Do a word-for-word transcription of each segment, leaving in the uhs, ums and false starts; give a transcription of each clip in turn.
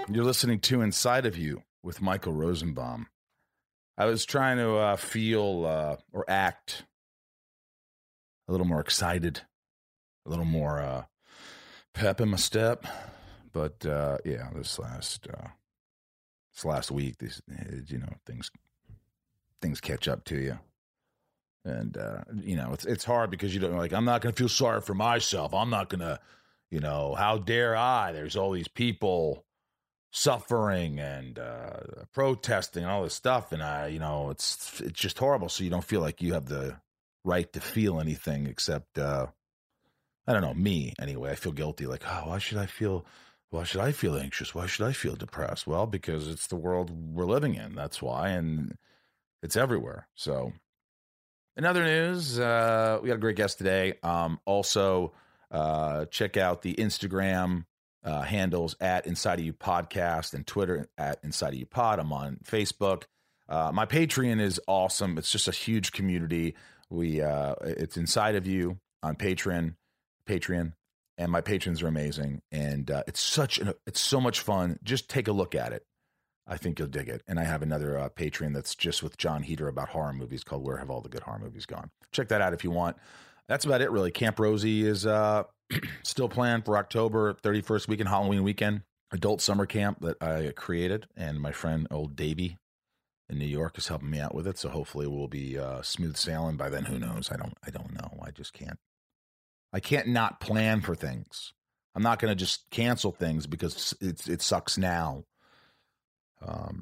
You're listening to Inside of You with Michael Rosenbaum. I was trying to uh, feel uh, or act a little more excited, a little more uh, pep in my step. But uh, yeah, this last uh, this last week, these you know things things catch up to you, and uh, you know it's it's hard because you don't like. I'm not going to feel sorry for myself. I'm not going to, you know, how dare I? There's all these people suffering and uh, protesting and all this stuff, and I, you know, it's it's just horrible. So you don't feel like you have the right to feel anything except, uh, I don't know, me anyway. I feel guilty, like, oh, why should I feel? Why should I feel anxious? Why should I feel depressed? Well, because it's the world we're living in. That's why, and it's everywhere. So, in other news, uh, we got a great guest today. Um, also, uh, check out the Instagram Uh, handles at Inside of You Podcast and Twitter at Inside of You Pod. I'm on Facebook. Uh, my Patreon is awesome. It's just a huge community. We uh, it's Inside of You on Patreon, Patreon, and my patrons are amazing. And uh, it's such an it's so much fun. Just take a look at it. I think you'll dig it. And I have another uh, Patreon that's just with John Heater about horror movies called Where Have All the Good Horror Movies Gone? Check that out if you want. That's about it, really. Camp Rosie is uh, still planned for October thirty-first weekend, Halloween weekend, adult summer camp that I created, and my friend old Davey in New York is helping me out with it. So hopefully we'll be uh, smooth sailing by then. Who knows? I don't. I don't know. I just can't. I can't not plan for things. I'm not going to just cancel things because it's it sucks now. Um,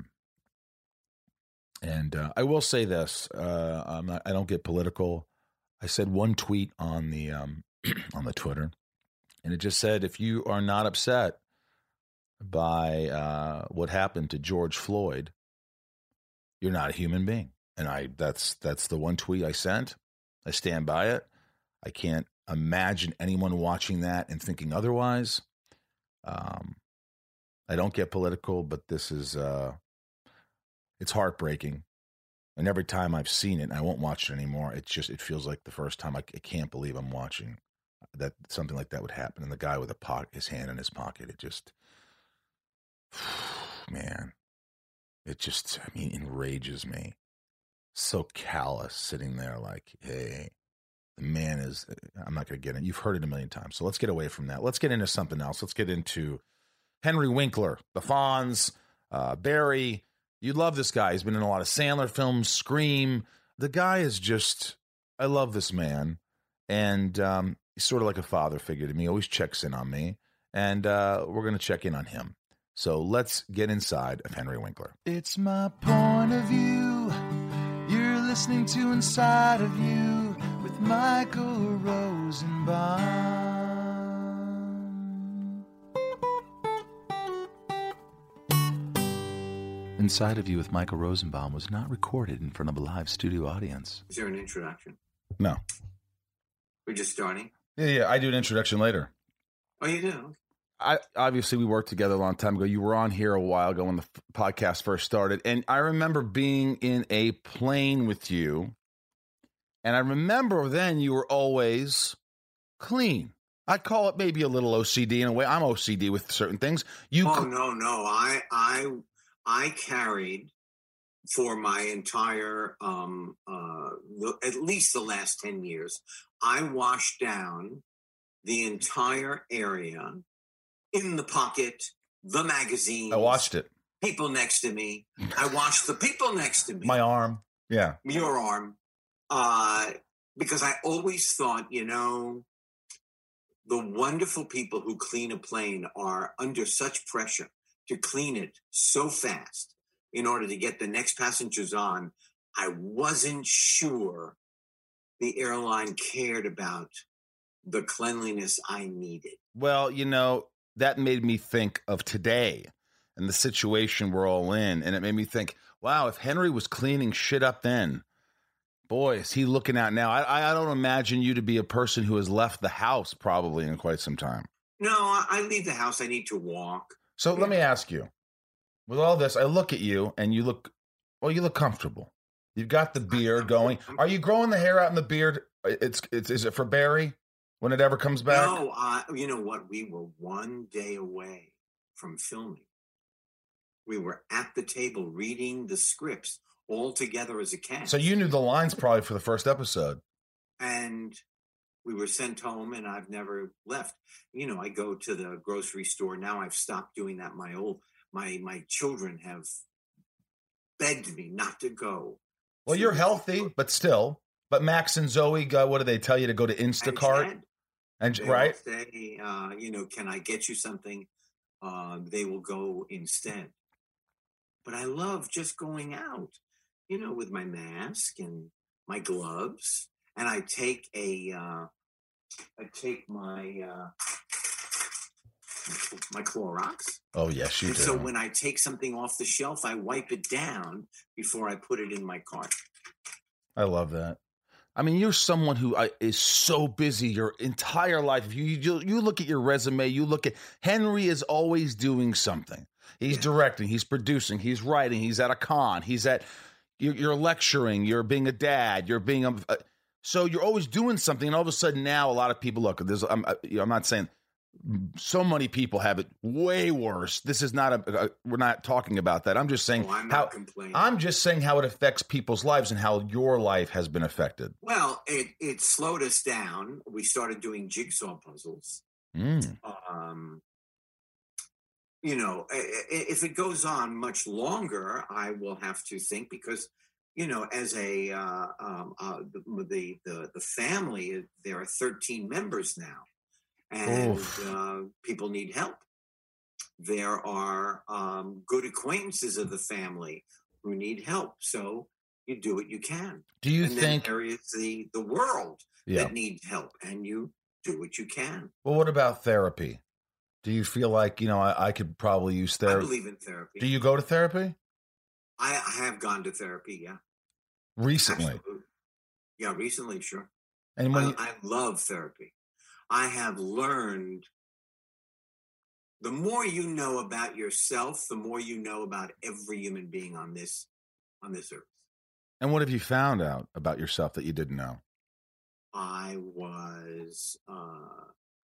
and uh, I will say this: uh, I'm not, I don't get political. I said one tweet on the um, on the Twitter, and it just said, if you are not upset by uh, what happened to George Floyd, you're not a human being. And I that's that's the one tweet I sent. I stand by it. I can't imagine anyone watching that and thinking otherwise. Um, I don't get political, but this is uh, it's heartbreaking. And every time I've seen it, and I won't watch it anymore, it's just, it feels like the first time. I, I can't believe I'm watching that something like that would happen. And the guy with a pocket, his hand in his pocket, it just, man, it just, I mean, enrages me. So callous, sitting there like, hey, the man is, I'm not going to get in. You've heard it a million times. So let's get away from that. Let's get into something else. Let's get into Henry Winkler, the Fonz, uh, Barry. You love this guy. He's been in a lot of Sandler films, Scream. The guy is just, I love this man. And um, he's sort of like a father figure to me. He always checks in on me. And uh, we're going to check in on him. So let's get inside of Henry Winkler. It's my point of view. You're listening to Inside of You with Michael Rosenbaum. Inside of You with Michael Rosenbaum was not recorded in front of a live studio audience. Is there an introduction? No. We're just starting? Yeah, yeah. I do an introduction later. Oh, you do? I obviously we worked together a long time ago. You were on here a while ago when the f- podcast first started, and I remember being in a plane with you, and I remember then you were always clean. I call it maybe a little O C D in a way. I'm O C D with certain things. You Oh cl- no, no. I I I carried for my entire um uh the, at least the last ten years. I washed down the entire area, in the pocket, the magazine. I watched it. People next to me. I watched the people next to me. My arm. Yeah. Your arm. Uh, because I always thought, you know, the wonderful people who clean a plane are under such pressure to clean it so fast in order to get the next passengers on. I wasn't sure the airline cared about the cleanliness I needed. Well, you know, that made me think of today and the situation we're all in. And it made me think, wow, if Henry was cleaning shit up then, boy, is he looking out now. I, I don't imagine you to be a person who has left the house probably in quite some time. No, I, I leave the house. I need to walk. So Yeah. let me ask you, with all this, I look at you and you look, well, you look comfortable. You've got the beard going. Are you growing the hair out in the beard? It's, it's is it for Barry when it ever comes back? No, uh, you know what? We were one day away from filming. We were at the table reading the scripts all together as a cast. So you knew the lines probably for the first episode. And we were sent home, and I've never left. You know, I go to the grocery store now. I've stopped doing that. My old my my children have begged me not to go. Well, to you're the healthy, store. but still. But Max and Zoe, uh, what do they tell you to go to Instacart? And, And, they right? will say, uh, you know, can I get you something? Uh, they will go instead. But I love just going out, you know, with my mask and my gloves, and I take a, uh, I take my uh, my Clorox. Oh yes, you And do. so when I take something off the shelf, I wipe it down before I put it in my cart. I love that. I mean, you're someone who uh, is so busy your entire life. If you, you you look at your resume, you look at Henry is always doing something. He's Yeah. directing, he's producing, he's writing, he's at a con, he's at you're, you're lecturing, you're being a dad, you're being a. a so you're always doing something, and all of a sudden now a lot of people look. There's I'm you know, I'm not saying so many people have it way worse. This is not a, a we're not talking about that. I'm just saying Oh, I'm how not complaining. I'm just saying how it affects people's lives and how your life has been affected. Well, it it slowed us down. We started doing jigsaw puzzles. Mm. Um, you know, i- i- if it goes on much longer, I will have to think because, you know, as a uh, um, uh, the, the the the family, there are thirteen members now, and Oof. uh, people need help. There are um, good acquaintances of the family who need help, so you do what you can. Do you and think? then there is the the world Yeah. that needs help, and you do what you can. Well, what about therapy? Do you feel like you know I, I could probably use I therapy? believe in therapy. Do you go to therapy I, I have gone to therapy, yeah. recently? Absolutely. Yeah, recently, sure. And when I, you, I love therapy. I have learned the more you know about yourself, the more you know about every human being on this on this earth. and what have you found out about yourself that you didn't know? I was uh,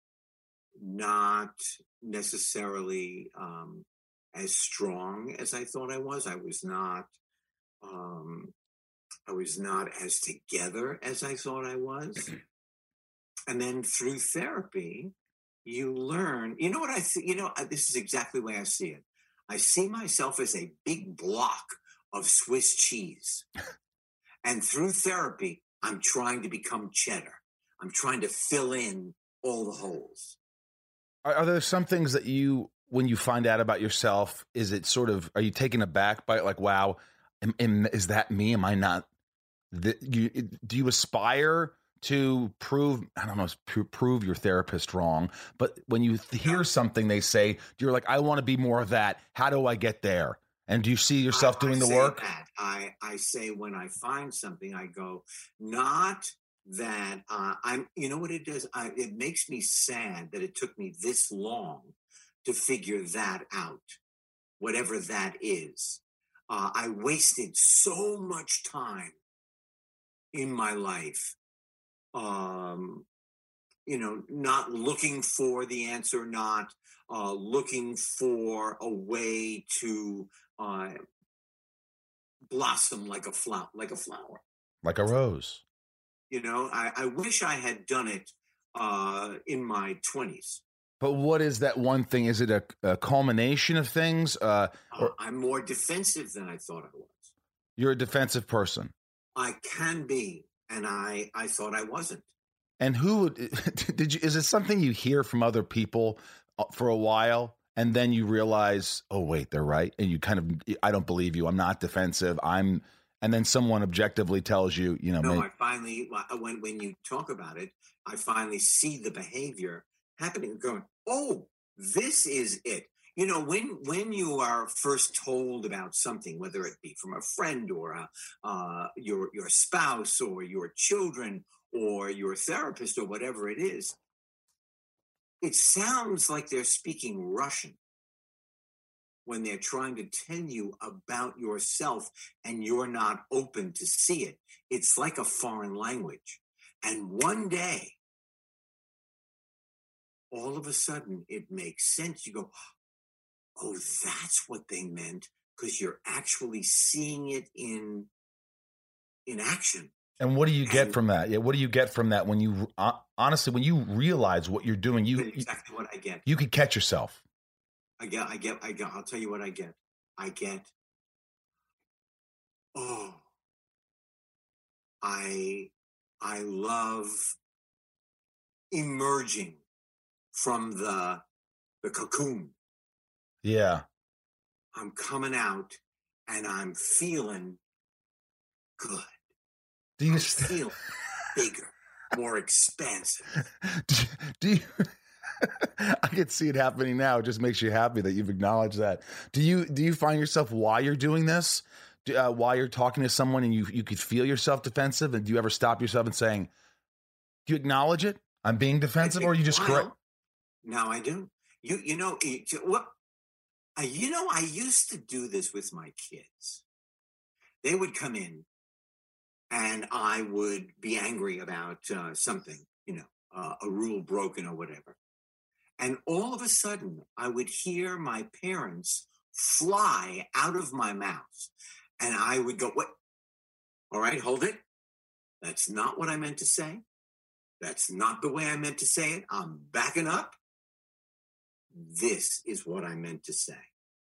not necessarily um, as strong as I thought I was. I was not. Um, I was not as together as I thought I was. And then through therapy, you learn. You know what I see? You know, this is exactly the way I see it. I see myself as a big block of Swiss cheese. And through therapy, I'm trying to become cheddar. I'm trying to fill in all the holes. Are, are there some things that you, when you find out about yourself, is it sort of, are you taken aback by it? Like, wow, am, am, is that me? Am I not? The, you, do you aspire to prove, I don't know, pr- prove your therapist wrong, but when you th- hear something they say, you're like, I want to be more of that. How do I get there? And do you see yourself I, doing I the say work? That. I, I say when I find something, I go, not that uh, I'm, you know what it does? I, it makes me sad that it took me this long to figure that out, whatever that is. Uh, I wasted so much time in my life, um, you know, not looking for the answer, not uh, looking for a way to uh, blossom like a flower, like a flower. Like a rose. You know, I, I wish I had done it uh, in my twenties. But what is that one thing? Is it a, a culmination of things? Uh, Uh, I'm more defensive than I thought I was. you're a defensive person. I can be, and I, I thought I wasn't. And who would, did you, is it something you hear from other people uh, for a while and then you realize, oh, wait, they're right. And you kind of, I don't believe you. I'm not defensive. I'm, and then someone objectively tells you, you know, No, maybe, I finally, when, when you talk about it, I finally see the behavior happening, going, oh, this is it. You know, when when you are first told about something, whether it be from a friend or a, uh, your your spouse or your children or your therapist or whatever it is, it sounds like they're speaking Russian when they're trying to tell you about yourself and you're not open to see it. It's like a foreign language. And one day, all of a sudden, it makes sense. You go, oh, that's what they meant because you're actually seeing it in in action. And what do you get And from that? Yeah, what do you get from that when you uh, honestly when you realize what you're doing? You exactly what I get. You could catch yourself. I get. I get. I get. I'll tell you what I get. I get. Oh, I I love emerging from the the cocoon. Yeah. I'm coming out and I'm feeling good. Do you I'm feel bigger, more expansive? Do you, do you I can see it happening now. It just makes you happy that you've acknowledged that. Do you do you find yourself while you're doing this, uh, while you're talking to someone and you you could feel yourself defensive, and do you ever stop yourself and saying, do you acknowledge it? I'm being defensive, or you just correct? No, I do. You you know what? Uh, you know, I used to do this with my kids. They would come in and I would be angry about uh, something, you know, uh, a rule broken or whatever. And all of a sudden, I would hear my parents fly out of my mouth. And I would go, what? All right, hold it. That's not what I meant to say. That's not the way I meant to say it. I'm backing up. This is what I meant to say.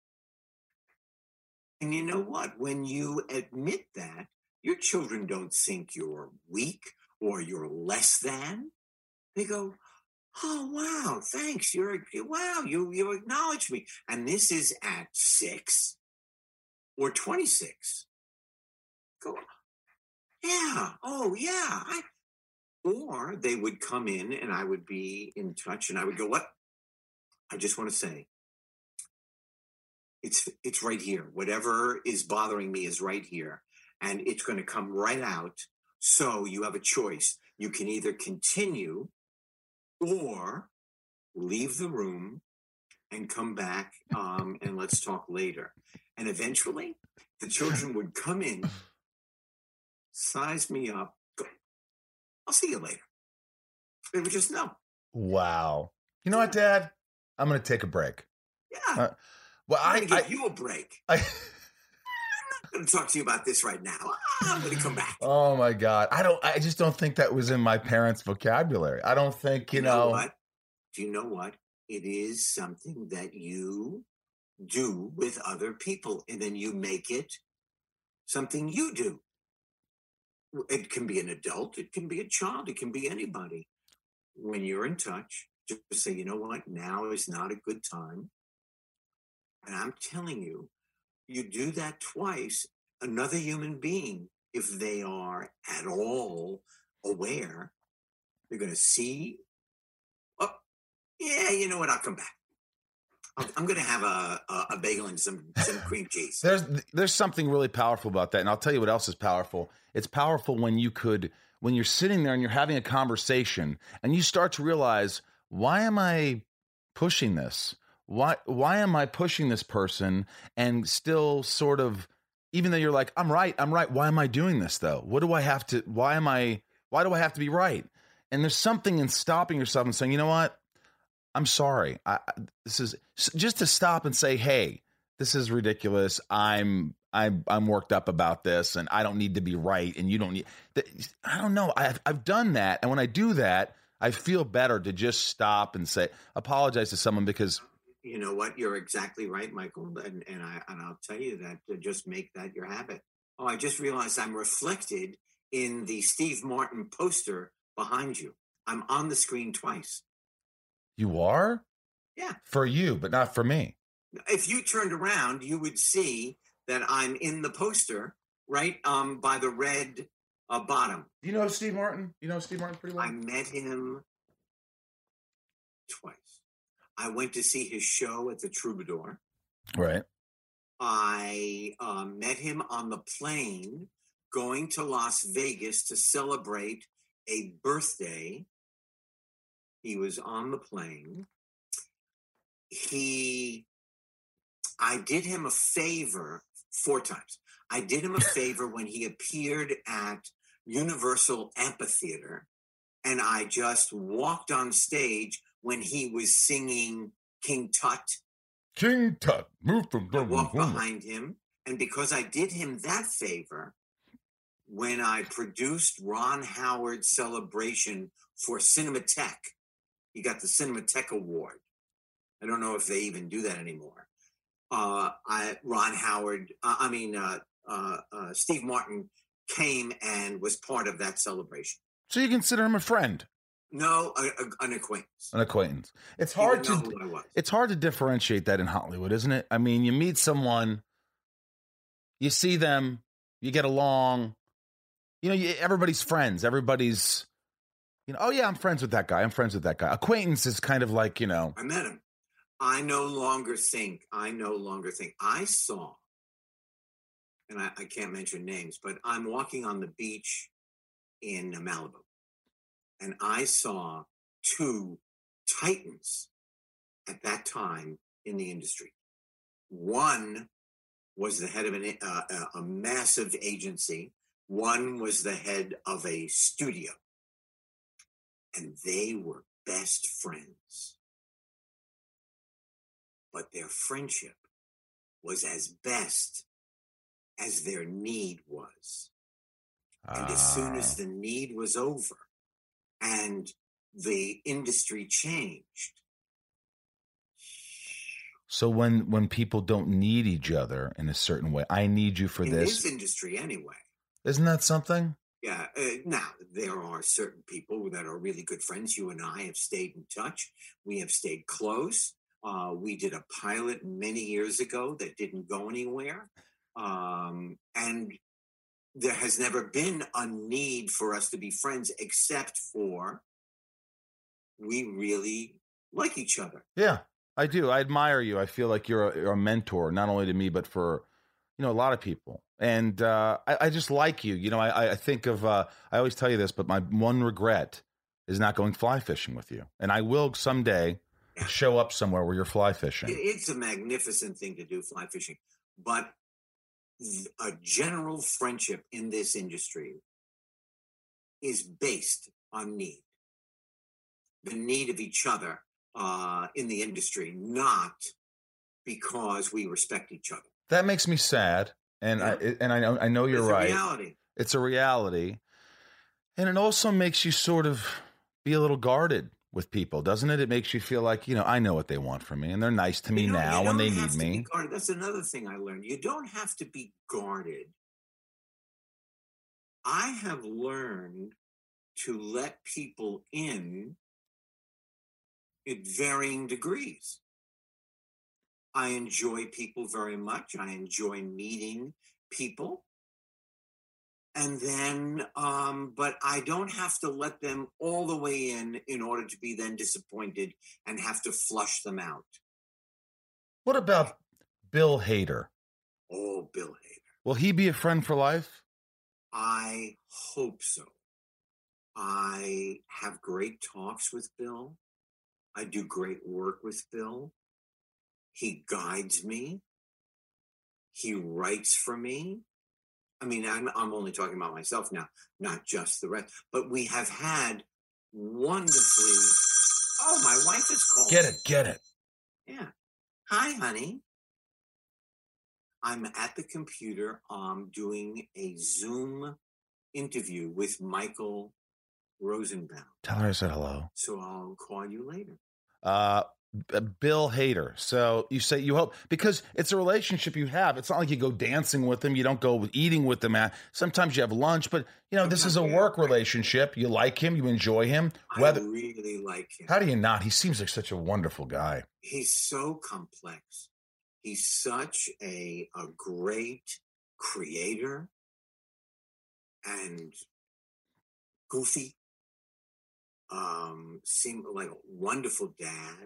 And you know what? When you admit that, your children don't think you're weak or you're less than. They go, oh, wow, thanks. You're, wow, you, you acknowledge me. And this is at six or twenty-six. Go, yeah, oh, yeah. I, or they would come in and I would be in touch and I would go, what? I just want to say, it's it's right here. Whatever is bothering me is right here. And it's going to come right out. So you have a choice. You can either continue or leave the room and come back um, and let's talk later. And eventually, the children would come in, size me up, go, I'll see you later. They would just know. Wow. You know what, Dad? I'm going to take a break. Yeah. Uh, well, I'm I going to give I, you a break. I, I'm not going to talk to you about this right now. I'm going to come back. Oh my God. I don't, I just don't think that was in my parents' vocabulary. I don't think, you, you know, know what? Do you know what? It is something that you do with other people, and then you make it something you do. It can be an adult, it can be a child, it can be anybody. When you're in touch, just say, you know what? Now is not a good time. And I'm telling you, you do that twice, another human being, if they are at all aware, they're going to see, oh, yeah, you know what? I'll come back. I'm going to have a, a, a bagel and some, some cream cheese. There's there's something really powerful about that. And I'll tell you what else is powerful. It's powerful when you could, when you're sitting there and you're having a conversation and you start to realize, why am I pushing this? Why why am I pushing this person? And still sort of, even though you're like, I'm right, I'm right. Why am I doing this though? What do I have to, why am I, why do I have to be right? And there's something in stopping yourself and saying, you know what? I'm sorry. I, this is just to stop and say, hey, this is ridiculous. I'm, I'm, I'm worked up about this and I don't need to be right. And you don't need, I don't know. I've, I've done that. And when I do that, I feel better to just stop and say, apologize to someone because. You know what? You're exactly right, Michael. And, and I, and I'll tell you that to just make that your habit. Oh, I just realized I'm reflected in the Steve Martin poster behind you. I'm on the screen twice. You are? Yeah. For you, but not for me. If you turned around, you would see that I'm in the poster, right um, by the red uh, bottom. Do you know Steve Martin? You know Steve Martin pretty well? I met him twice. I went to see his show at the Troubadour. Right. I uh, met him on the plane going to Las Vegas to celebrate a birthday. He was on the plane. He, I did him a favor four times. I did him a favor when he appeared at Universal Amphitheater, and I just walked on stage when he was singing King Tut King Tut. Move from I walked behind him, and because I did him that favor, when I produced Ron Howard's celebration for Cinematheque, he got the Cinematheque Award. I don't know if they even do that anymore. Uh, I Ron Howard, uh, I mean, uh, uh, uh, Steve Martin came and was part of that celebration. So you consider him a friend? No, a, a, an acquaintance. An acquaintance. It's hard to it's hard to differentiate that in Hollywood, isn't it? I mean, you meet someone, you see them, you get along. You know, you, everybody's friends. Everybody's, you know, oh yeah, I'm friends with that guy. I'm friends with that guy. Acquaintance is kind of like, you know. I met him. I no longer think, I no longer think. I saw, and I, I can't mention names, but I'm walking on the beach in Malibu. And I saw two titans at that time in the industry. One was the head of an, uh, a massive agency. One was the head of a studio. And they were best friends. But their friendship was as best as their need was. And as soon as the need was over, and the industry changed. So when when people don't need each other in a certain way, I need you for in this. this industry anyway. Isn't that something? Yeah. Uh, now, there are certain people that are really good friends. You and I have stayed in touch. We have stayed close. Uh, we did a pilot many years ago that didn't go anywhere. Um, and there has never been a need for us to be friends, except for we really like each other. Yeah, I do. I admire you. I feel like you're a, you're a mentor, not only to me, but for, you know, a lot of people. And uh, I, I just like you. You know, I, I think of, uh, I always tell you this, but my one regret is not going fly fishing with you. And I will someday yeah. show up somewhere where you're fly fishing. It's a magnificent thing to do, fly fishing. But a general friendship in this industry is based on need. The need of each other uh, in the industry, not because we respect each other. That makes me sad, and yeah. I and I know I know you're it's right. A reality. It's a reality, and it also makes you sort of be a little guarded with people, doesn't it? It makes you feel like, you know, I know what they want from me, and they're nice to me you now when they need me. That's another thing I learned. You don't have to be guarded. I have learned to let people in at varying degrees. I enjoy people very much. I enjoy meeting people. And then, um, but I don't have to let them all the way in in order to be then disappointed and have to flush them out. What about Bill Hader? Oh, Bill Hader. Will he be a friend for life? I hope so. I have great talks with Bill. I do great work with Bill. He guides me. He writes for me. I mean, I'm, I'm only talking about myself now, not just the rest. But we have had wonderfully... Oh, my wife is calling. Get it, get it. Yeah. Hi, honey. I'm at the computer um, doing a Zoom interview with Michael Rosenbaum. Tell her I said hello. So I'll call you later. Uh, Bill Hader. So you say you hope, because it's a relationship you have. It's not like you go dancing with them. You don't go eating with them. Sometimes you have lunch, but you know, this is a work relationship. You like him. You enjoy him. Whether, I really like him. How do you not? He seems like such a wonderful guy. He's so complex. He's such a, a great creator and goofy. Um, seemed like a wonderful dad.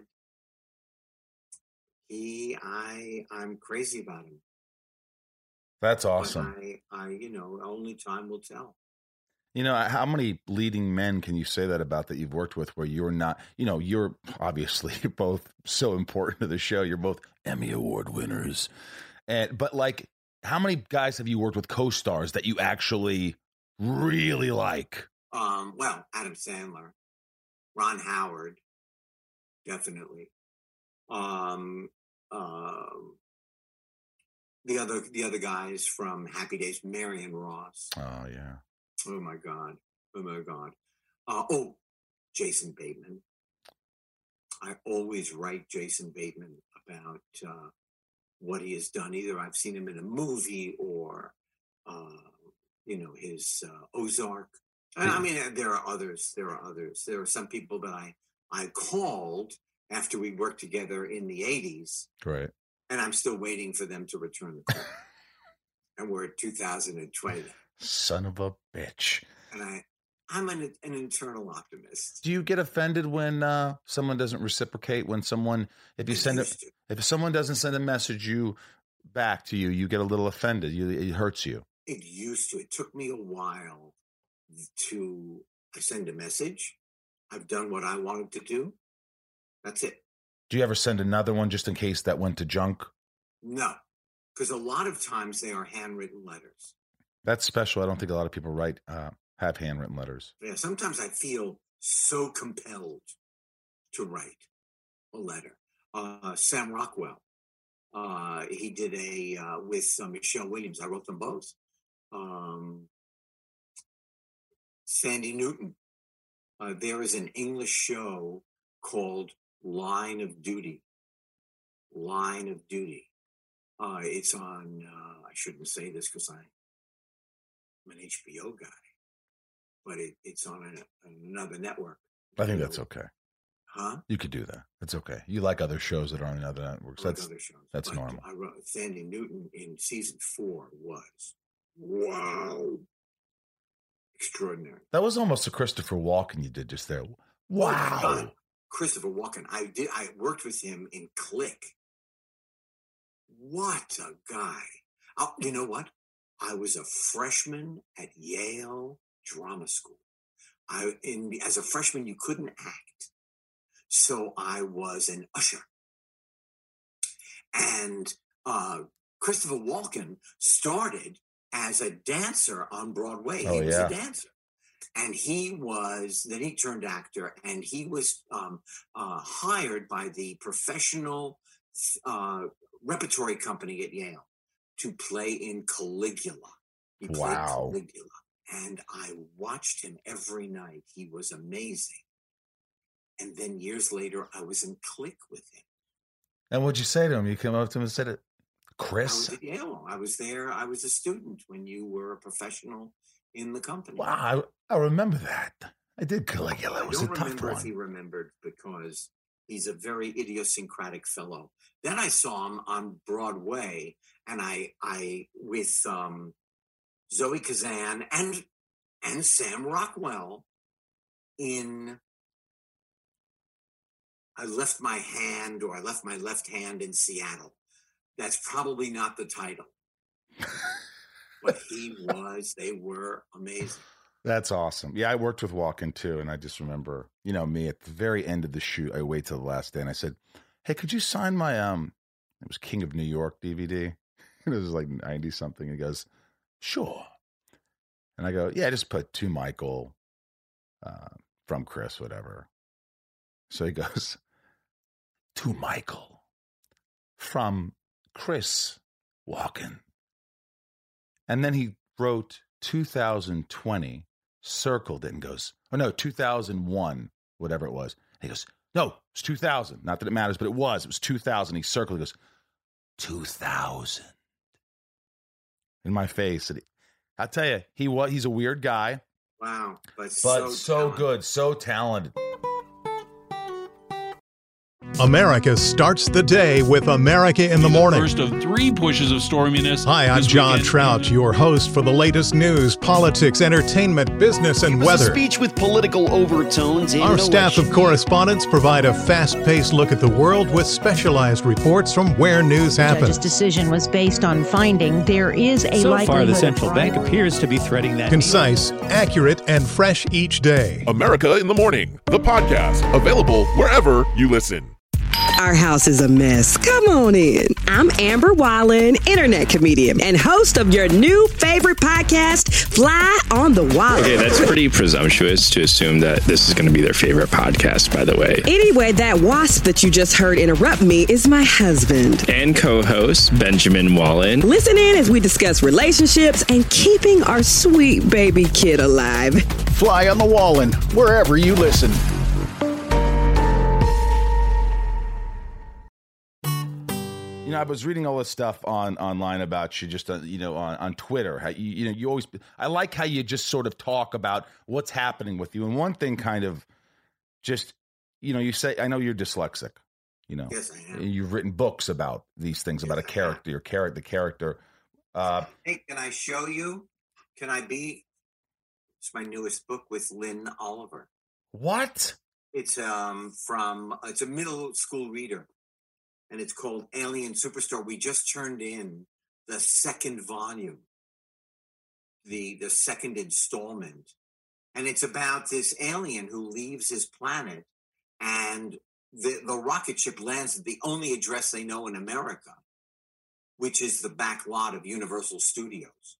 He, I, I'm crazy about him. That's awesome. But I, I, you know, only time will tell. You know, how many leading men can you say that about that you've worked with where you're not, you know, you're obviously you're both so important to the show. You're both Emmy Award winners. And, but like, how many guys have you worked with co-stars that you actually really like? Um, well, Adam Sandler, Ron Howard, definitely. Um, um, the other the other guys from Happy Days, Marion Ross. Oh yeah. Oh my God. Oh my God. Uh, oh, Jason Bateman. I always write Jason Bateman about uh, what he has done. Either I've seen him in a movie or, uh, you know, his uh, Ozark. And I mean, there are others. There are others. There are some people that I I called after we worked together in the eighties. Right. And I'm still waiting for them to return the call. And we're at two thousand twenty. Son of a bitch. And I, I'm an, an internal optimist. Do you get offended when uh, someone doesn't reciprocate? When someone, if you I send it, used to. if someone doesn't send a message you back to you, you get a little offended. You, it hurts you. It used to. It took me a while to I send a message. I've done what I wanted to do. That's it. Do you ever send another one just in case that went to junk? No, because a lot of times they are handwritten letters. That's special. I don't think a lot of people write, uh, have handwritten letters. Yeah, sometimes I feel so compelled to write a letter. Uh, Sam Rockwell, uh, he did a, uh, with uh, Michelle Williams. I wrote them both. Um, Sandy Newton. Uh, there is an English show called Line of Duty. Line of Duty. Uh, it's on, uh, I shouldn't say this because I'm an H B O guy, but it, it's on a, another network. I think that's okay. Huh? You could do that. It's okay. You like other shows that are on other networks. Like That's other shows. that's But normal. I wrote Sandy Newton in season four was wow, extraordinary. That was almost a Christopher Walken you did just there. Oh my Wow. God. Christopher Walken. I did. I worked with him in Click. What a guy! Oh, you know what? I was a freshman at Yale Drama School. I in as a freshman you couldn't act, so I was an usher. And uh, Christopher Walken started as a dancer on Broadway. Oh, he was yeah. a dancer. And he was, then he turned actor, and he was um, uh, hired by the professional uh, repertory company at Yale to play in Caligula. He played Wow. Caligula. And I watched him every night. He was amazing. And then years later, I was in Click with him. And what'd you say to him? You came up to him and said it, I Chris? was at Yale. I was there. I was a student when you were a professional in the company. Wow, I, I remember that. I did Caligula. It I was a don't tough remember if he one. remembered because he's a very idiosyncratic fellow. Then I saw him on Broadway, and I, I with um, Zoe Kazan and and Sam Rockwell in. I left my hand, or I left my left hand in Seattle. That's probably not the title, but he was. They were amazing. That's awesome. Yeah, I worked with Walken too, and I just remember, you know, me at the very end of the shoot, I wait till the last day, and I said, "Hey, could you sign my um?" It was King of New York D V D. It was like ninety something. He goes, "Sure," and I go, "Yeah, just put to Michael, uh, from Chris, whatever." So he goes, "To Michael, from Chris Walken," and then he wrote two thousand twenty. Circled it and goes, oh no, two thousand one, whatever it was. And he goes, no, it's two thousand. Not that it matters, but it was. It was two thousand. He circled. He goes, two thousand. In my face. And he, I tell you, he was. He's a weird guy, Wow, but, but so, so talented. good, so talented. America starts the day with America in the Morning. First of three pushes of storminess. Hi, I'm this John weekend. Trout, your host for the latest news, politics, entertainment, business, and It was weather. a speech with political overtones. And Our no staff of election. correspondents provide a fast-paced look at the world with specialized reports from where news judge's happens. decision was based on finding there is a So likelihood far, the of central bank bribery. appears to be threading that. Concise, accurate, and fresh each day. America in the Morning, the podcast, available wherever you listen. Our house is a mess. Come on in. I'm Amber Wallen, internet comedian and host of your new favorite podcast, Fly on the Wallen. Okay, that's pretty presumptuous to assume that this is going to be their favorite podcast, by the way. Anyway, that wasp that you just heard interrupt me is my husband. And co-host, Benjamin Wallen. Listen in as we discuss relationships and keeping our sweet baby kid alive. Fly on the Wallen, wherever you listen. You know, I was reading all this stuff on online about you, just uh, you know, on, on Twitter. How you, you know, you always. I like how you just sort of talk about what's happening with you. And one thing, kind of, just you know, you say, I know you're dyslexic. You know, yes, I am. You've written books about these things, yes, about a character, your character, the character. Uh, hey, can I show you? Can I be? It's my newest book with Lynn Oliver. What? It's um from. It's a middle school reader. And it's called Alien Superstar. We just turned in the second volume, the, the second installment. And it's about this alien who leaves his planet, and the, the rocket ship lands at the only address they know in America, which is the back lot of Universal Studios.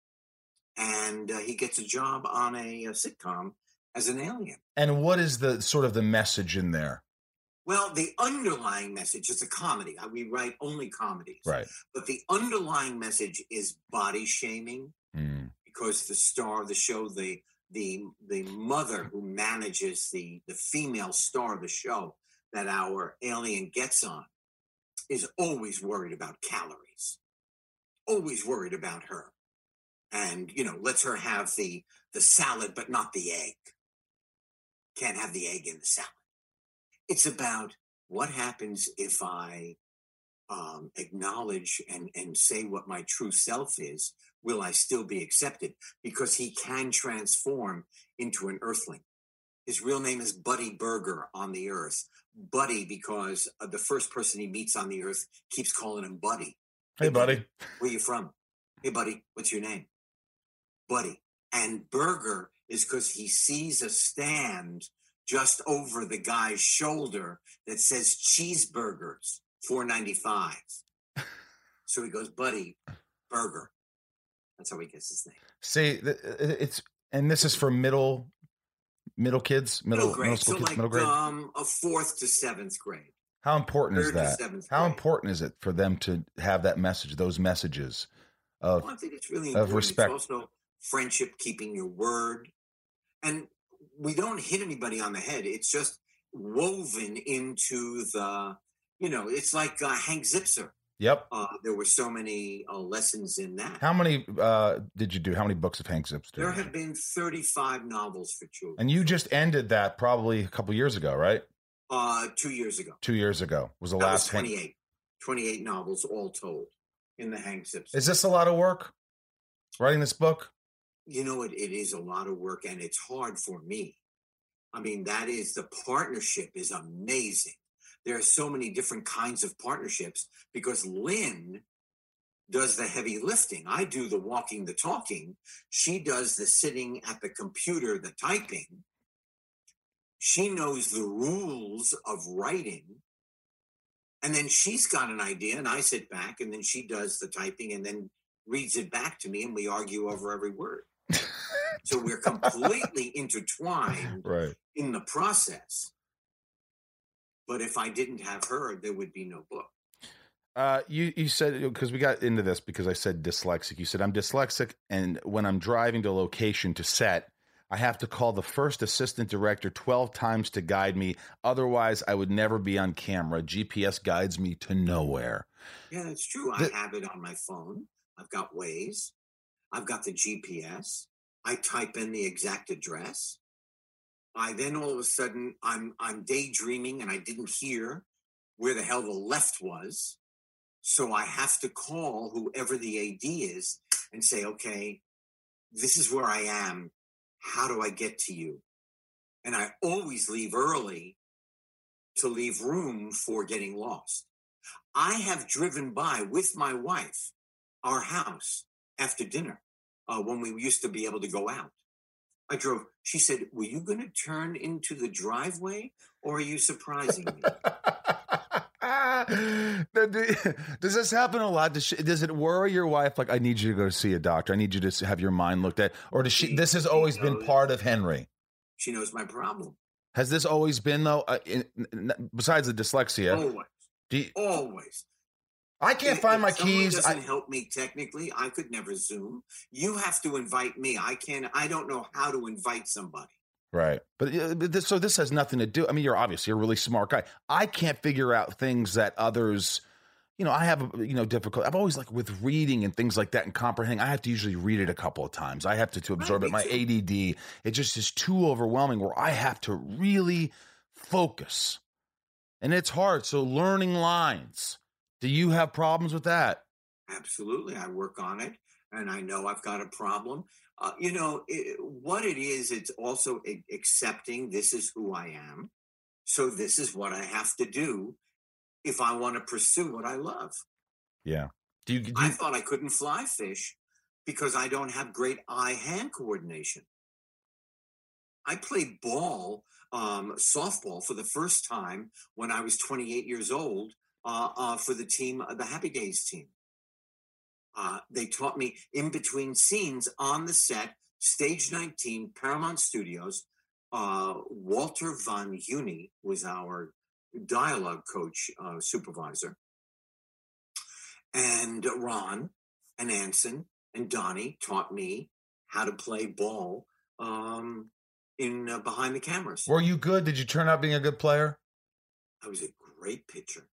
And uh, he gets a job on a, a sitcom as an alien. And what is the sort of the message in there? Well, the underlying message is a comedy. We write only comedies. Right. But the underlying message is body shaming, mm. because the star of the show, the the the mother who manages the, the female star of the show that our alien gets on, is always worried about calories, always worried about her. And, you know, lets her have the the salad, but not the egg. Can't have the egg in the salad. It's about what happens if I um, acknowledge and, and say what my true self is. Will I still be accepted? Because he can transform into an earthling. His real name is Buddy Burger on the earth. Buddy, because uh, the first person he meets on the earth keeps calling him Buddy. Hey, hey buddy. buddy. Where you from? Hey, buddy. What's your name? Buddy. And Burger is because he sees a stand just over the guy's shoulder that says cheeseburgers, four ninety-five. So he goes, Buddy Burger. That's how he gets his name. See, it's and this is for middle middle kids, middle, middle grade, middle school so kids, like, middle grade. Um, a fourth to seventh grade. How important is that? How grade. important is it for them to have that message, those messages of, well, I think it's really of important. respect? It's also friendship, keeping your word, and we don't hit anybody on the head. It's just woven into the, you know, it's like uh, Hank Zipser. Yep. Uh, there were so many uh, lessons in that. How many uh, did you do? How many books of Hank Zipser? There have been thirty-five novels for children. And you just ended that probably a couple years ago, right? Uh, two years ago. Two years ago was the that last was twenty-eight. Hank... twenty-eight novels all told in the Hank Zipser. Is this a lot of work, writing this book? You know, it, it is a lot of work, and it's hard for me. I mean, that is, the partnership is amazing. There are so many different kinds of partnerships because Lynn does the heavy lifting. I do the walking, the talking. She does the sitting at the computer, the typing. She knows the rules of writing. And then she's got an idea, and I sit back, and then she does the typing and then reads it back to me, and we argue over every word. So we're completely intertwined right. in the process. But if I didn't have her, there would be no book. Uh, you, you said, because we got into this because I said dyslexic. You said, I'm dyslexic, and when I'm driving to location to set, I have to call the first assistant director twelve times to guide me. Otherwise, I would never be on camera. G P S guides me to nowhere. Yeah, that's true. The- I have it on my phone. I've got Waze. I've got the G P S. I type in the exact address. I then all of a sudden I'm I'm daydreaming and I didn't hear where the hell the left was. So I have to call whoever the A D is and say, okay, this is where I am. How do I get to you? And I always leave early to leave room for getting lost. I have driven by with my wife our house after dinner uh, when we used to be able to go out. I drove. She said, were you going to turn into the driveway or are you surprising me? Does this happen a lot? Does, she, does it worry your wife? Like, I need you to go see a doctor. I need you to have your mind looked at. Or does she? she this has always knows, been part of Henry. She knows my problem. Has this always been though? Uh, in, in, besides the dyslexia, always, do you, always. I can't if, find my if keys. Doesn't I, help me technically. I could never Zoom. You have to invite me. I can't. I don't know how to invite somebody. Right. But, uh, but this, so this has nothing to do. I mean, you're obviously a really smart guy. I can't figure out things that others, you know, I have, you know, difficult. I've always like with reading and things like that and comprehending, I have to usually read it a couple of times. I have to, to absorb right, it. My too. A D D, it just is too overwhelming where I have to really focus. And it's hard. So learning lines, do you have problems with that? Absolutely. I work on it and I know I've got a problem. Uh, you know, it, what it is, it's also a- accepting this is who I am. So this is what I have to do if I want to pursue what I love. Yeah. Do you, do you... I thought I couldn't fly fish because I don't have great eye-hand coordination. I played ball, um, softball for the first time when I was twenty-eight years old uh, uh, for the team, uh, the Happy Days team. Uh, they taught me in between scenes on the set, Stage nineteen, Paramount Studios. Uh, Walter Von Uni was our dialogue coach, uh, supervisor. And Ron and Anson and Donnie taught me how to play ball um, in uh, behind the cameras. Were you good? Did you turn out being a good player? I was a great pitcher.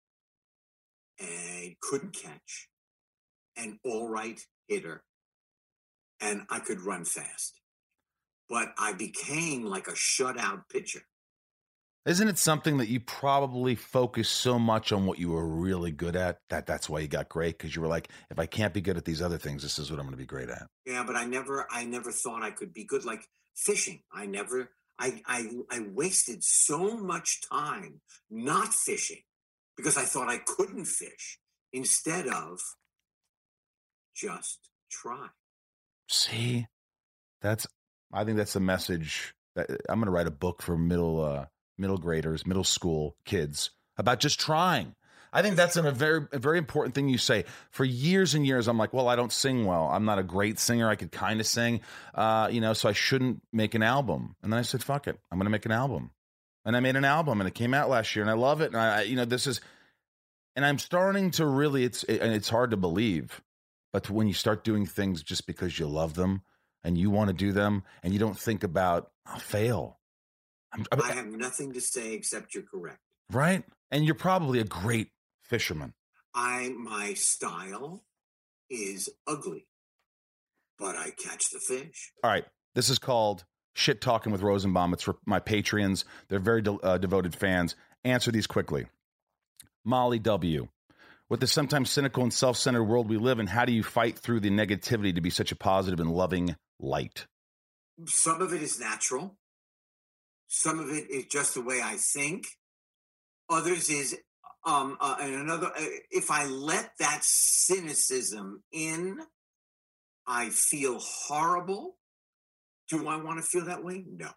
And couldn't catch. An all right hitter, and I could run fast. But I became like a shutout pitcher. Isn't it something that you probably focused so much on what you were really good at that that's why you got great? Because you were like, if I can't be good at these other things, this is what I'm going to be great at. Yeah, but I never, I never thought I could be good. Like fishing, I never, I, I, I wasted so much time not fishing because I thought I couldn't fish instead of just try. See, that's, I think that's the message that I'm going to write a book for middle, uh, middle graders, middle school kids about just trying. I think that's a very, a very important thing you say. For years and years, I'm like, well, I don't sing well. I'm not a great singer. I could kind of sing, uh, you know, so I shouldn't make an album. And then I said, fuck it. I'm going to make an album. And I made an album and it came out last year and I love it. And I, you know, this is, and I'm starting to really, it's, it, and it's hard to believe. But when you start doing things just because you love them and you want to do them and you don't think about, I'll fail. I'm, I'm, I have nothing to say except you're correct. Right? And you're probably a great fisherman. I, my style is ugly, but I catch the fish. All right. This is called Shit Talking with Rosenbaum. It's for my Patreons. They're very de- uh, devoted fans. Answer these quickly. Molly W. With the sometimes cynical and self-centered world we live in, how do you fight through the negativity to be such a positive and loving light? Some of it is natural. Some of it is just the way I think. Others is, um, uh, and another, uh, if I let that cynicism in, I feel horrible. Do I want to feel that way? No.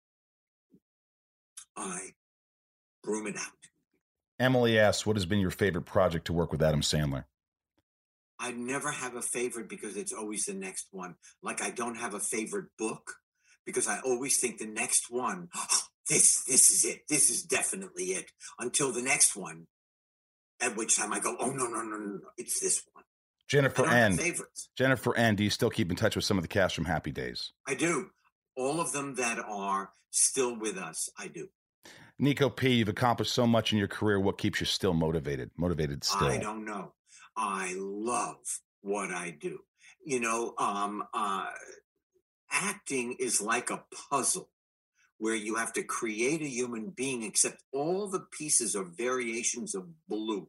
I broom it out. Emily asks, what has been your favorite project to work with Adam Sandler? I never have a favorite because it's always the next one. Like I don't have a favorite book because I always think the next one, oh, this, this is it. This is definitely it until the next one, at which time I go, oh, no, no, no, no, no. It's this one. Jennifer N. Favorites. Jennifer N. Do you still keep in touch with some of the cast from Happy Days? I do. All of them that are still with us, I do. Nico P., you've accomplished so much in your career. What keeps you still motivated? Motivated still? I don't know. I love what I do. You know, um, uh, acting is like a puzzle where you have to create a human being, except all the pieces are variations of blue.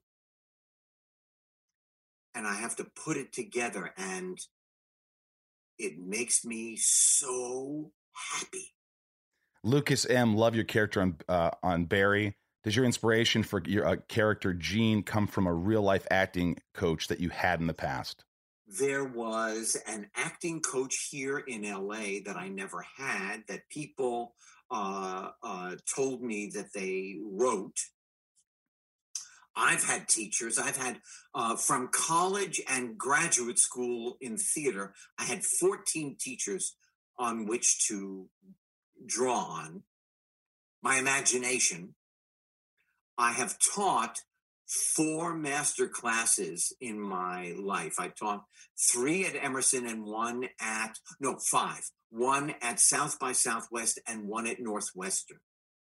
And I have to put it together, and it makes me so happy. Lucas M., love your character on uh, on Barry. Does your inspiration for your uh, character Gene come from a real life acting coach that you had in the past? There was an acting coach here in L A that I never had, that people uh, uh, told me that they wrote. I've had teachers. I've had uh, from college and graduate school in theater, I had fourteen teachers on which to draw on. My imagination. I have taught four master classes in my life. I taught three at Emerson and one at, no, five. One at South by Southwest and one at Northwestern.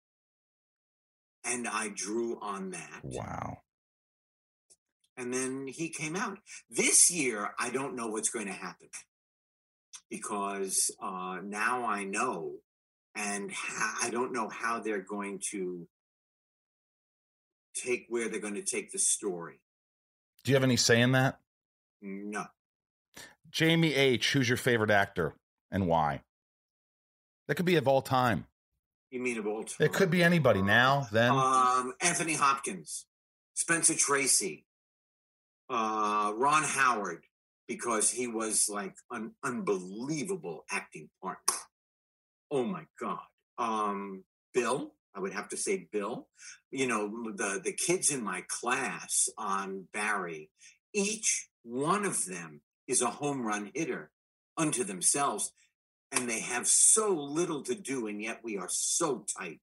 And I drew on that. Wow. And then he came out. This year, I don't know what's going to happen because uh, now I know, and ha- I don't know how they're going to take, where they're going to take the story. Do you have any say in that? No. Jamie H., who's your favorite actor and why? That could be of all time. You mean of all time? It could be anybody now, then. Um, Anthony Hopkins, Spencer Tracy, uh, Ron Howard, because he was like an unbelievable acting partner. Oh my God. Um, Bill, I would have to say Bill. You know, the, the kids in my class on Barry, each one of them is a home run hitter unto themselves. And they have so little to do, and yet we are so tight.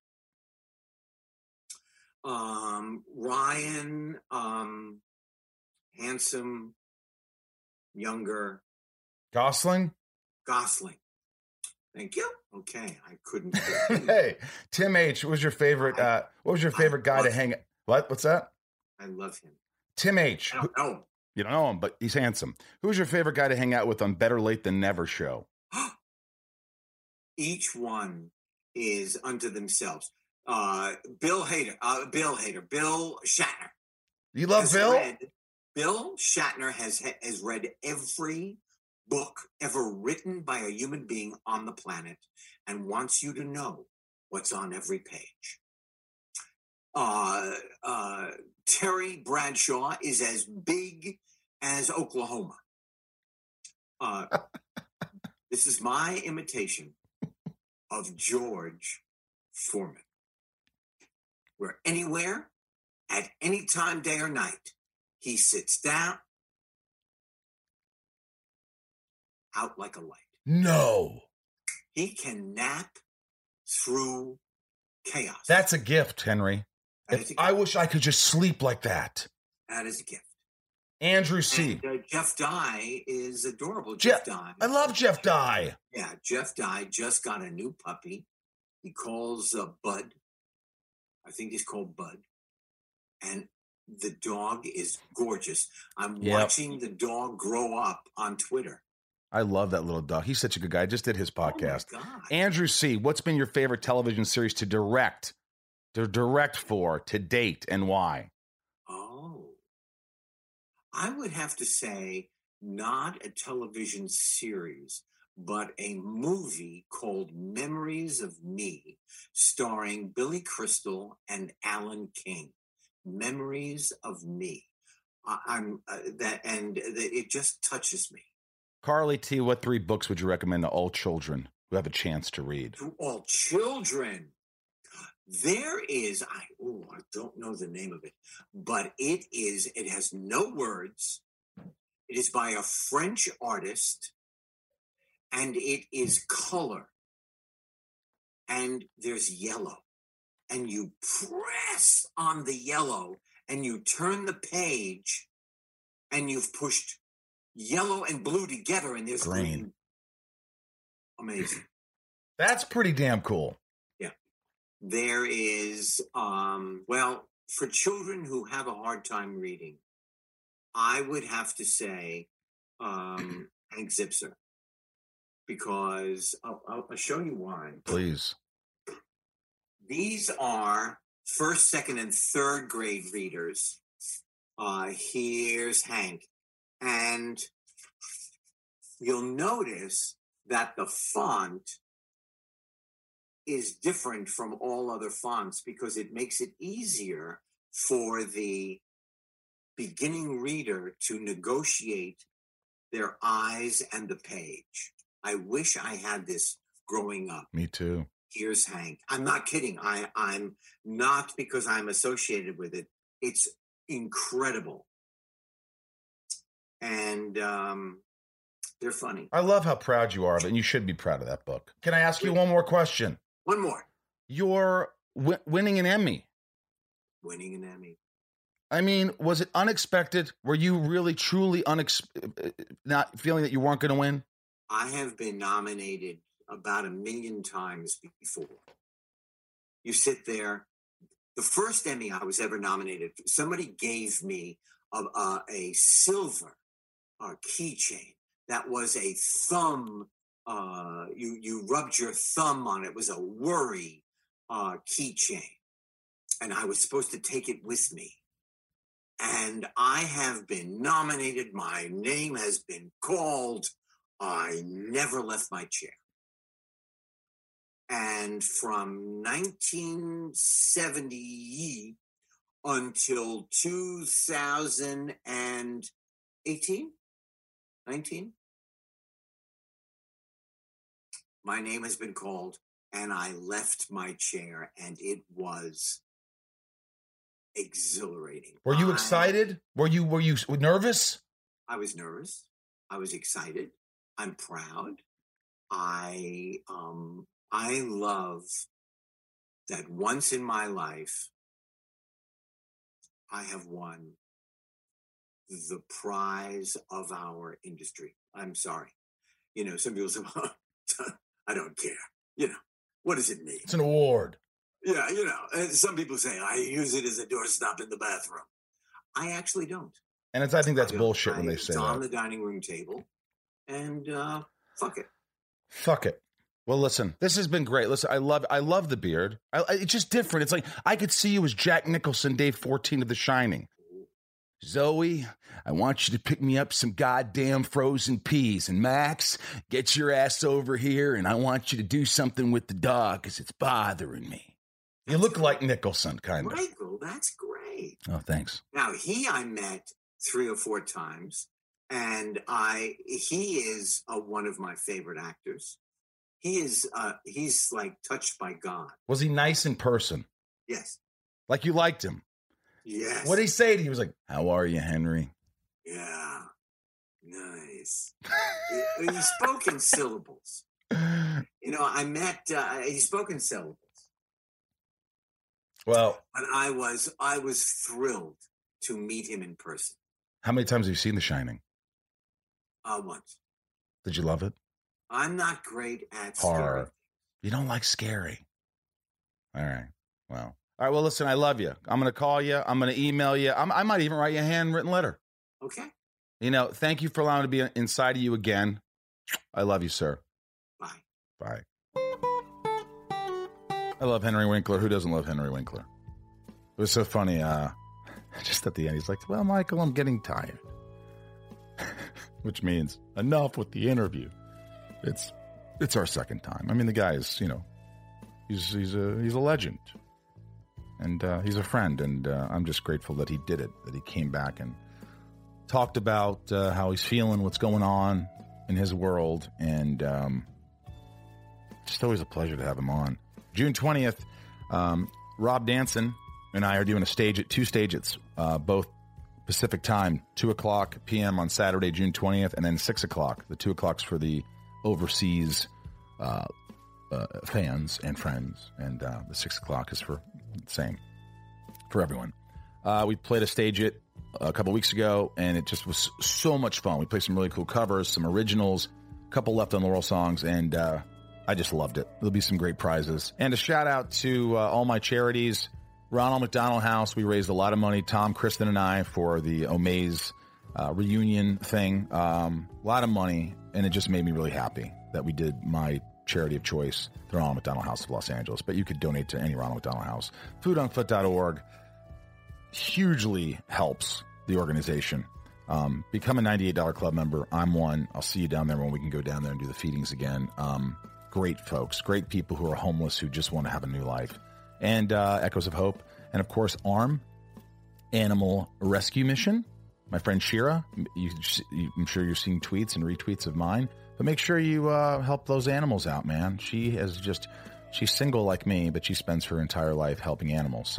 Um, Ryan, um, handsome, younger. Gosling? Gosling. Thank you. Okay, I couldn't. Hey, Tim H., what was your favorite? Uh, what was your favorite I guy to hang? Him. What? What's that? I love him. Tim H. I don't know him. You don't know him, but he's handsome. Who's your favorite guy to hang out with on Better Late Than Never show? Each one is unto themselves. Uh, Bill Hader, uh, Bill Hader, Bill Shatner. You love Bill? Read, Bill Shatner has has read every book ever written by a human being on the planet and wants you to know what's on every page. Uh, uh, Terry Bradshaw is as big as Oklahoma. Uh, this is my imitation of George Foreman. Where anywhere, at any time, day or night, he sits down, out like a light. No. He can nap through chaos. That's a gift, Henry. That If is a gift. I wish I could just sleep like that. That is a gift. Andrew C. And, uh, Jeff Dye is adorable. Jeff, Jeff Dye. I love Jeff Dye. Yeah, Jeff Dye just got a new puppy. He calls uh, Bud. I think he's called Bud. And the dog is gorgeous. I'm Yep. watching the dog grow up on Twitter. I love that little dog. He's such a good guy. I just did his podcast. Oh my God. Andrew C., what's been your favorite television series to direct, to direct for, to date, and why? Oh. I would have to say not a television series, but a movie called Memories of Me, starring Billy Crystal and Alan King. Memories of Me. I, I'm uh, that, and the, it just touches me. Carly T., what three books would you recommend to all children who have a chance to read? To all children. There is, I oh, I don't know the name of it, but it is, it has no words. It is by a French artist, and it is color. And there's yellow. And you press on the yellow, and you turn the page, and you've pushed yellow and blue together, and there's Green. green. Amazing. That's pretty damn cool. There is, um, well, for children who have a hard time reading, I would have to say um, Hank Zipser, because I'll, I'll, I'll show you why. Please. These are first, second, and third grade readers. Uh, here's Hank. And you'll notice that the font is different from all other fonts because it makes it easier for the beginning reader to negotiate their eyes and the page. I wish I had this growing up. Me too. Here's Hank. I'm not kidding. I, I'm not because I'm associated with it. It's incredible. And um, they're funny. I love how proud you are of it, and you should be proud of that book. Can I ask you one more question? One more. You're w- winning an Emmy. Winning an Emmy. I mean, was it unexpected? Were you really, truly unex- not feeling that you weren't going to win? I have been nominated about a million times before. You sit there. The first Emmy I was ever nominated for, somebody gave me a, a, a silver uh, keychain that was a thumb. Uh, you you rubbed your thumb on it. It was a worry uh, keychain, and I was supposed to take it with me. And I have been nominated. My name has been called. I never left my chair. And from nineteen seventy until two thousand eighteen, nineteen, my name has been called, and I left my chair, and it was exhilarating. Were you I, excited? Were you were you nervous? I was nervous. I was excited. I'm proud. I um I love that once in my life I have won the prize of our industry. I'm sorry. You know, some people say, well, I don't care. You know, what does it mean? It's an award. Yeah, you know, and some people say, I use it as a doorstop in the bathroom. I actually don't. And it's, I think that's I bullshit I, when they say it's that. on the dining room table, and uh, fuck it. Fuck it. Well, listen, this has been great. Listen, I love, I love the beard. I, I, it's just different. It's like I could see you as Jack Nicholson, day fourteen of The Shining. Zoe, I want you to pick me up some goddamn frozen peas. And Max, get your ass over here, and I want you to do something with the dog because it's bothering me. You look like Nicholson, kind of. Michael, that's great. Oh, thanks. Now, he I met three or four times, and I he is uh, one of my favorite actors. He is, uh, he's like touched by God. Was he nice in person? Yes. Like you liked him? Yes. What did he say to you? He was like, how are you, Henry? Yeah. Nice. he, he spoke in syllables. You know, I met, uh, he spoke in syllables. Well, but I was, I was thrilled to meet him in person. How many times have you seen The Shining? Uh, once. Did you love it? I'm not great at horror. scary. You don't like scary. All right. Well, all right. Well, listen, I love you. I'm going to call you. I'm going to email you. I'm, I might even write you a handwritten letter. Okay. You know, thank you for allowing me to be inside of you again. I love you, sir. Bye. Bye. I love Henry Winkler. Who doesn't love Henry Winkler? It was so funny. Uh, just at the end, he's like, well, Michael, I'm getting tired. Which means enough with the interview. It's it's our second time. I mean, the guy is, you know, he's he's a he's a legend, and uh, he's a friend, and uh, I'm just grateful that he did it, that he came back and talked about uh, how he's feeling, what's going on in his world, and um, it's always a pleasure to have him on. June twentieth, um, Rob Danson and I are doing a stage at two stages, uh, both Pacific time, two o'clock p.m. on Saturday, June twentieth, and then six o'clock. The two o'clock's for the overseas uh, uh, fans and friends, and uh, the six o'clock is for the same for everyone. Uh, we played a stage it a couple weeks ago, and it just was so much fun. We played some really cool covers, some originals, a couple left on Laurel songs, and uh, I just loved it. There'll be some great prizes. And a shout out to uh, all my charities. Ronald McDonald House, we raised a lot of money, Tom, Kristen, and I, for the Omaze uh, reunion thing. Um, a lot of money, and it just made me really happy that we did my charity of choice, the Ronald McDonald House of Los Angeles. But you could donate to any Ronald McDonald House. food on foot dot org hugely helps the organization. Um, become a ninety-eight dollars club member. I'm one. I'll see you down there when we can go down there and do the feedings again. Um, great folks, great people who are homeless who just want to have a new life. And uh, Echoes of Hope. And, of course, ARM, Animal Rescue Mission. My friend Shira, you, you, I'm sure you're seeing tweets and retweets of mine. But make sure you uh, help those animals out, man. She has just, she's single like me, but she spends her entire life helping animals. So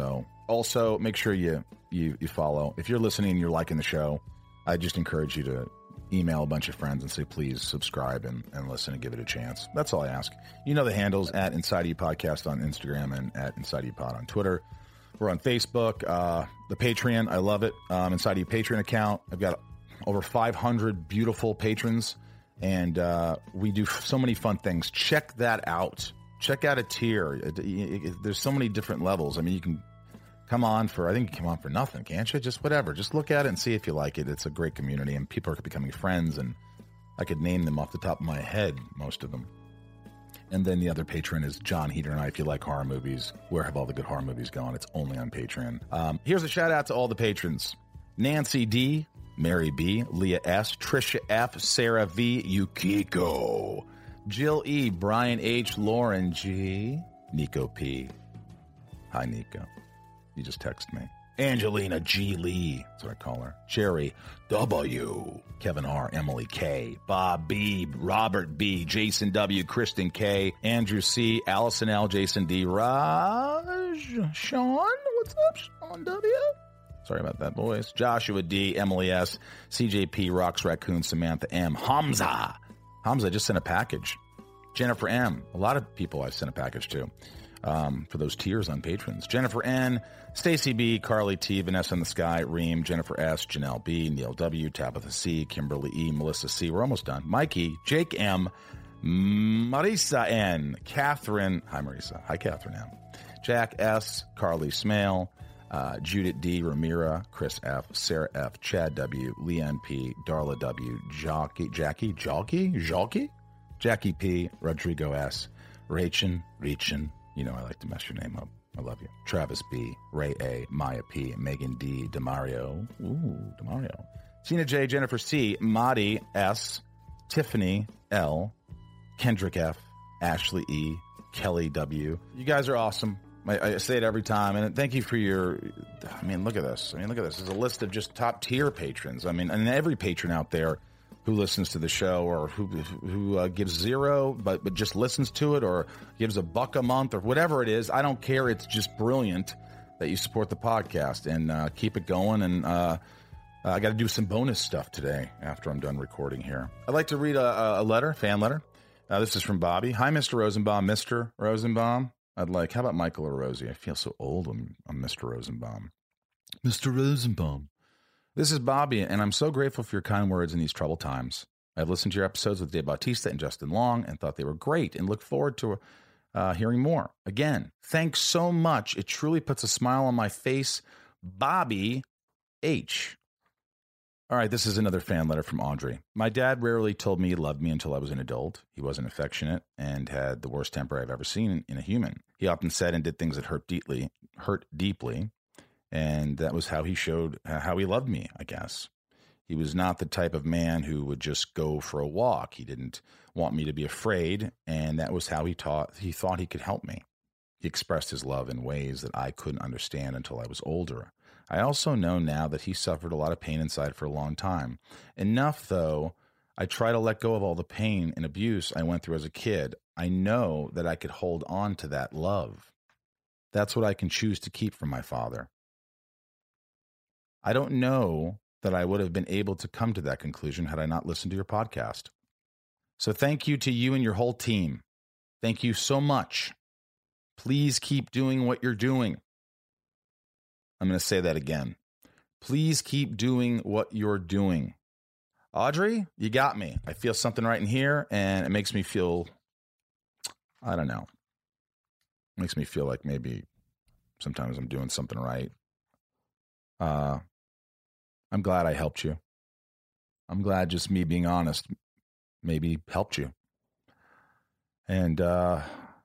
Also, make sure you, you, you follow. If you're listening and you're liking the show, I just encourage you to email a bunch of friends and say, please subscribe and, and listen and give it a chance. That's all I ask. You know the handles at Inside You Podcast on Instagram and at Inside You Pod on Twitter. We're on Facebook. Uh, the Patreon, I love it. Um, Inside You Patreon account. I've got over five hundred beautiful patrons, and uh, we do so many fun things. Check that out. Check out a tier. It, it, it, there's so many different levels. I mean, you can come on for, I think you can come on for nothing, can't you? Just whatever. Just look at it and see if you like it. It's a great community, and people are becoming friends, and I could name them off the top of my head, most of them. And then the other patron is John Heater and I. If you like horror movies, where have all the good horror movies gone? It's only on Patreon. Um, here's a shout out to all the patrons. Nancy D, Mary B, Leah S, Trisha F, Sarah V, Yukiko, Jill E, Brian H, Lauren G, Nico P. Hi, Nico. You just text me. Angelina G. Lee. That's what I call her. Jerry W. Kevin R. Emily K. Bob B. Robert B. Jason W. Kristen K. Andrew C. Allison L. Jason D. Raj. Sean. What's up, Sean W.? Sorry about that, boys. Joshua D. Emily S. C J P. Rocks Raccoon. Samantha M. Hamza. Hamza just sent a package. Jennifer M. A lot of people I sent a package to. Um, for those tiers on patrons. Jennifer N, Stacy B, Carly T, Vanessa in the Sky, Reem, Jennifer S, Janelle B, Neil W, Tabitha C, Kimberly E, Melissa C. We're almost done. Mikey, Jake M, Marisa N, Catherine. Hi, Marisa. Hi, Catherine M. Jack S, Carly Smale, uh, Judith D, Ramira, Chris F, Sarah F, Chad W, Leanne P, Darla W, Jockey, Jackie, Jockey, Jockey, Jackie P, Rodrigo S, Rachin, Rachin. You know I like to mess your name up. I love you. Travis B, Ray A, Maya P, Megan D, Demario. Ooh, Demario. Tina J, Jennifer C, Madi S, Tiffany L, Kendrick F, Ashley E, Kelly W. You guys are awesome. I, I say it every time, and thank you for your, I mean, look at this. I mean, look at this. It's a list of just top tier patrons. I mean, and every patron out there who listens to the show or who who uh, gives zero but, but just listens to it or gives a buck a month or whatever it is. I don't care. It's just brilliant that you support the podcast and uh, keep it going. And uh, I got to do some bonus stuff today after I'm done recording here. I'd like to read a, a letter, fan letter. Uh, this is from Bobby. Hi, Mister Rosenbaum. Mister Rosenbaum. I'd like, how about Michael or Rosie? I feel so old. I'm, I'm Mister Rosenbaum. Mister Rosenbaum. This is Bobby, and I'm so grateful for your kind words in these troubled times. I've listened to your episodes with Dave Bautista and Justin Long and thought they were great and look forward to uh, hearing more. Again, thanks so much. It truly puts a smile on my face. Bobby H. All right, this is another fan letter from Audrey. My dad rarely told me he loved me until I was an adult. He wasn't affectionate and had the worst temper I've ever seen in, in a human. He often said and did things that hurt deeply, hurt deeply. And that was how he showed how he loved me, I guess. He was not the type of man who would just go for a walk. He didn't want me to be afraid, and that was how he taught. He thought he could help me. He expressed his love in ways that I couldn't understand until I was older. I also know now that he suffered a lot of pain inside for a long time. Enough, though, I try to let go of all the pain and abuse I went through as a kid. I know that I could hold on to that love. That's what I can choose to keep from my father. I don't know that I would have been able to come to that conclusion had I not listened to your podcast. So thank you to you and your whole team. Thank you so much. Please keep doing what you're doing. I'm going to say that again. Please keep doing what you're doing. Audrey, you got me. I feel something right in here, and it makes me feel, I don't know. It makes me feel like maybe sometimes I'm doing something right. Uh, I'm glad I helped you. I'm glad just me being honest maybe helped you. And uh,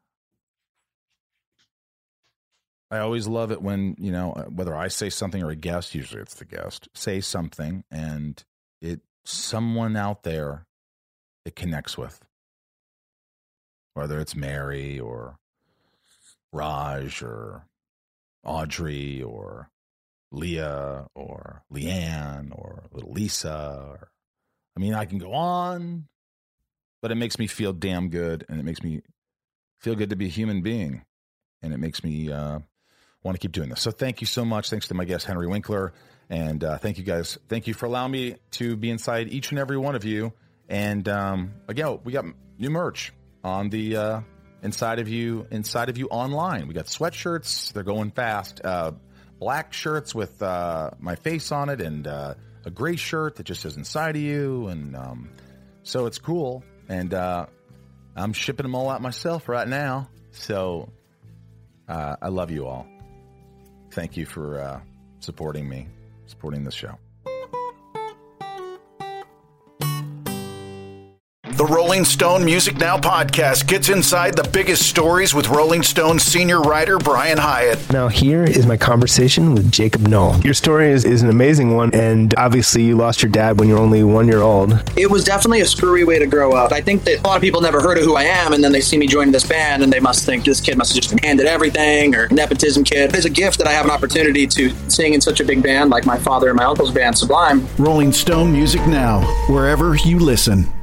I always love it when, you know, whether I say something or a guest, usually it's the guest, say something and it someone out there it connects with. Whether it's Mary or Raj or Audrey or Leah or Leanne or little Lisa. Or, I mean, I can go on, but it makes me feel damn good, and it makes me feel good to be a human being, and it makes me uh, want to keep doing this. So thank you so much. Thanks to my guest, Henry Winkler. And uh, thank you guys. Thank you for allowing me to be inside each and every one of you. And um, again, we got new merch on the uh, inside of you, inside of you online. We got sweatshirts. They're going fast. Uh, black shirts with uh, my face on it, and uh, a gray shirt that just says inside of you. And um, so it's cool. And uh, I'm shipping them all out myself right now. So uh, I love you all. Thank you for uh, supporting me, supporting this show. The Rolling Stone Music Now podcast gets inside the biggest stories with Rolling Stone senior writer Brian Hiatt. Now here is my conversation with Jacob Noll. Your story is, is an amazing one, and obviously you lost your dad when you were only one year old. It was definitely a screwy way to grow up. I think that a lot of people never heard of who I am, and then they see me joining this band, and they must think this kid must have just been handed everything, or nepotism kid. It's a gift that I have an opportunity to sing in such a big band like my father and my uncle's band, Sublime. Rolling Stone Music Now, wherever you listen.